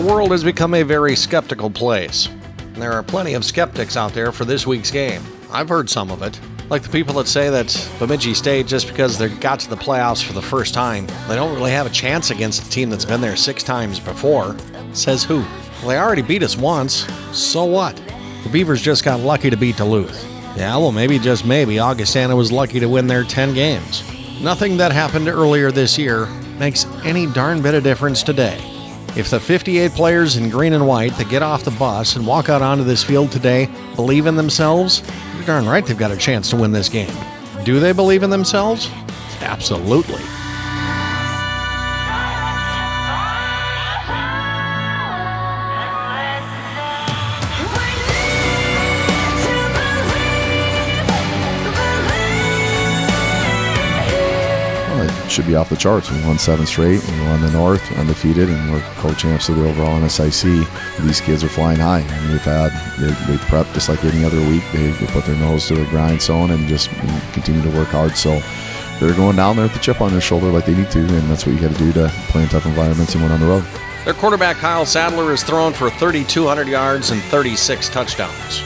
world has become a very skeptical place. There are plenty of skeptics out there for this week's game. I've heard some of it. Like the people that say that Bemidji State, just because they got to the playoffs for the first time, they don't really have a chance against a team that's been there 6 times before. Says who? Well, they already beat us once. So what? The Beavers just got lucky to beat Duluth. Yeah, well, maybe, just maybe, Augustana was lucky to win their 10 games. Nothing that happened earlier this year makes any darn bit of difference today. If the 58 players in green and white that get off the bus and walk out onto this field today believe in themselves, you're darn right they've got a chance to win this game. Do they believe in themselves? Absolutely. Should be off the charts. We won 7 straight, and we won the North undefeated, and we're co-champs of the overall NSIC. These kids are flying high, and they prep just like any other week. They put their nose to the grindstone and just continue to work hard. So they're going down there with the chip on their shoulder like they need to, and that's what you got to do to play in tough environments and win on the road. Their quarterback Kyle Sadler has thrown for 3,200 yards and 36 touchdowns.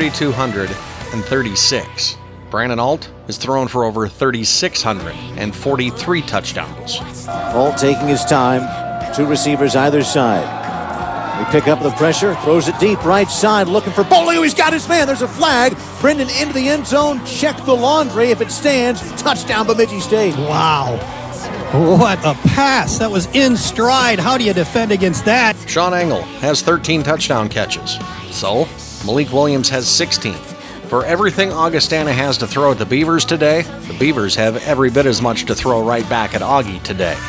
3,236. Brandon Alt is thrown for over 3,600 and 43 touchdowns. Alt taking his time. 2 receivers either side. We pick up the pressure, throws it deep right side, looking for Bolio. He's got his man. There's a flag. Brendan into the end zone. Check the laundry. If it stands, touchdown Bemidji State. Wow. What a pass. That was in stride. How do you defend against that? Sean Engel has 13 touchdown catches. So, Malik Williams has 16. For everything Augustana has to throw at the Beavers today, the Beavers have every bit as much to throw right back at Augie today.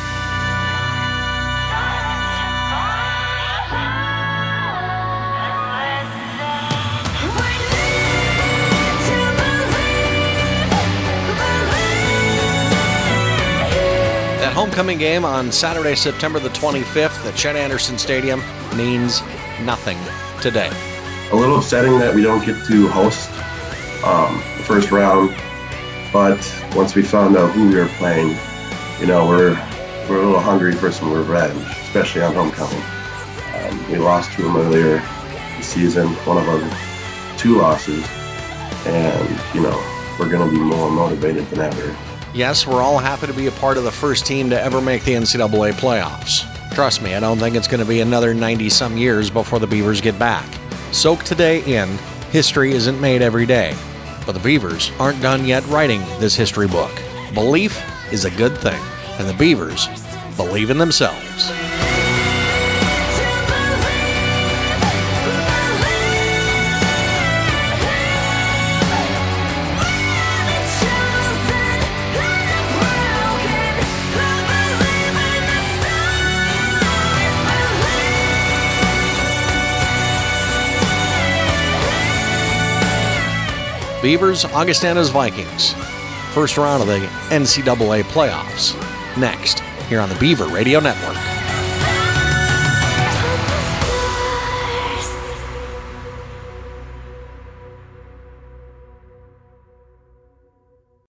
That homecoming game on Saturday, September the 25th at Chet Anderson Stadium means nothing today. A little upsetting that we don't get to host the first round, but once we found out who we were playing, we're a little hungry for some revenge, especially on homecoming. We lost to them earlier this season, one of our 2 losses, and we're going to be more motivated than ever. Yes, we're all happy to be a part of the first team to ever make the NCAA playoffs. Trust me, I don't think it's going to be another 90-some years before the Beavers get back. Soak today in. History isn't made every day, but the Beavers aren't done yet writing this history book. Belief is a good thing, and the Beavers believe in themselves. Beavers, Augustana's Vikings. First round of the NCAA playoffs. Next, here on the Beaver Radio Network.